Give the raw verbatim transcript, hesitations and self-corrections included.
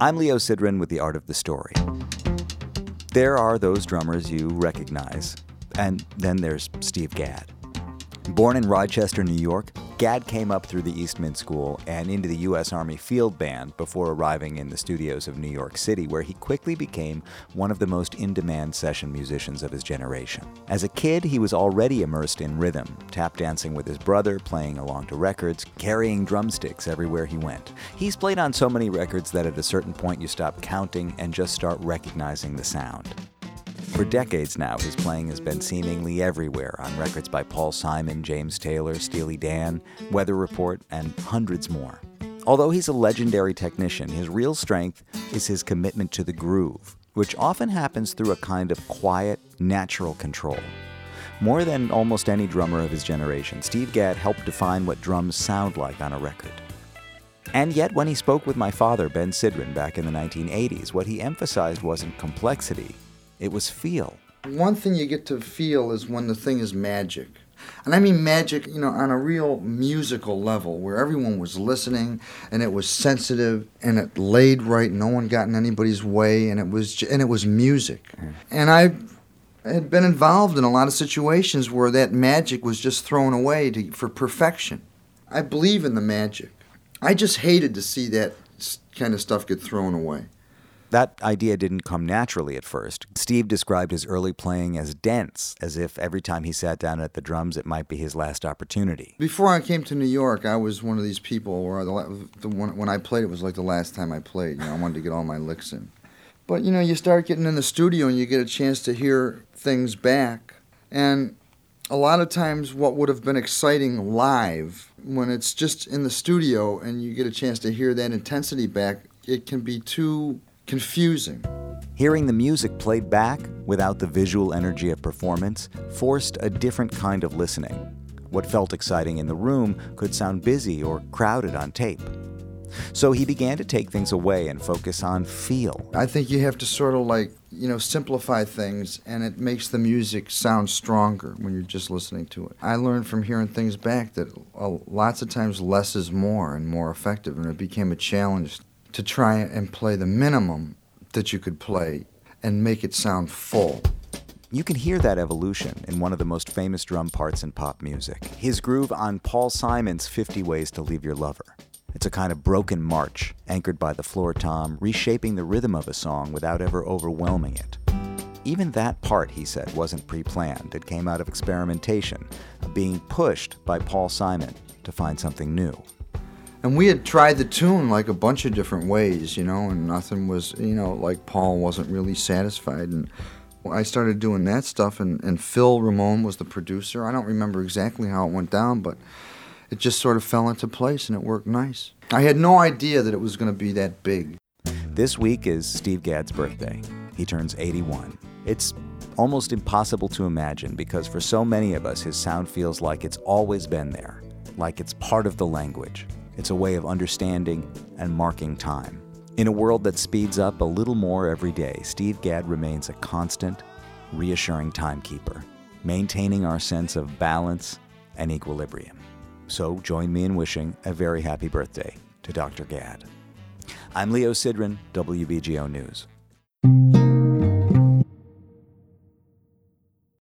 I'm Leo Sidran with The Art of the Story. There are those drummers you recognize, and then there's Steve Gadd. Born in Rochester, New York, Gadd came up through the Eastman School and into the U S Army Field Band before arriving in the studios of New York City, where he quickly became one of the most in-demand session musicians of his generation. As a kid, he was already immersed in rhythm, tap dancing with his brother, playing along to records, carrying drumsticks everywhere he went. He's played on so many records that at a certain point you stop counting and just start recognizing the sound. For decades now, his playing has been seemingly everywhere on records by Paul Simon, James Taylor, Steely Dan, Weather Report, and hundreds more. Although he's a legendary technician, his real strength is his commitment to the groove, which often happens through a kind of quiet, natural control. More than almost any drummer of his generation, Steve Gadd helped define what drums sound like on a record. And yet, when he spoke with my father, Ben Sidran, back in the nineteen eighties, what he emphasized wasn't complexity. It was feel. One thing you get to feel is when the thing is magic. And I mean magic, you know, on a real musical level where everyone was listening and it was sensitive and it laid right, no one got in anybody's way, and it was and it was music. Mm. And I had been involved in a lot of situations where that magic was just thrown away to, for perfection. I believe in the magic. I just hated to see that kind of stuff get thrown away. That idea didn't come naturally at first. Steve described his early playing as dense, as if every time he sat down at the drums it might be his last opportunity. Before I came to New York, I was one of these people where the, the one, when I played, it was like the last time I played. You know, I wanted to get all my licks in. But, you know, you start getting in the studio and you get a chance to hear things back. And a lot of times what would have been exciting live, when it's just in the studio and you get a chance to hear that intensity back, it can be too confusing. Hearing the music played back without the visual energy of performance forced a different kind of listening. What felt exciting in the room could sound busy or crowded on tape. So he began to take things away and focus on feel. I think you have to sort of like, you know, simplify things, and it makes the music sound stronger when you're just listening to it. I learned from hearing things back that uh, lots of times less is more and more effective, and it became a challenge to try and play the minimum that you could play and make it sound full. You can hear that evolution in one of the most famous drum parts in pop music, his groove on Paul Simon's fifty Ways to Leave Your Lover. It's a kind of broken march, anchored by the floor tom, reshaping the rhythm of a song without ever overwhelming it. Even that part, he said, wasn't pre-planned. It came out of experimentation, of being pushed by Paul Simon to find something new. And we had tried the tune like a bunch of different ways, you know, and nothing was, you know, like Paul wasn't really satisfied. And I started doing that stuff, and, and Phil Ramone was the producer. I don't remember exactly how it went down, but it just sort of fell into place and it worked nice. I had no idea that it was going to be that big. This week is Steve Gadd's birthday. He turns eighty-one. It's almost impossible to imagine because for so many of us, his sound feels like it's always been there, like it's part of the language. It's a way of understanding and marking time. In a world that speeds up a little more every day, Steve Gadd remains a constant, reassuring timekeeper, maintaining our sense of balance and equilibrium. So join me in wishing a very happy birthday to Doctor Gadd. I'm Leo Sidran, W B G O News.